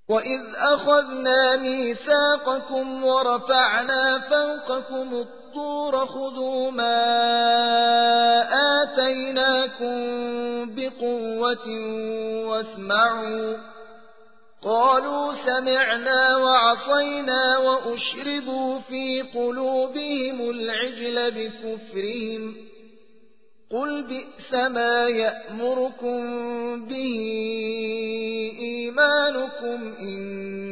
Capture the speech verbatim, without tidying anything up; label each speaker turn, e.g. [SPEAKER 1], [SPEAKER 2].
[SPEAKER 1] وإذ أخذنا ميثاقكم ورفعنا فوقكم الطور خذوا ما آتيناكم بقوة واسمعوا قالوا سمعنا وعصينا وأشربوا في قلوبهم العجل بكفرهم قل بئس ما يأمركم به إيمانكم إن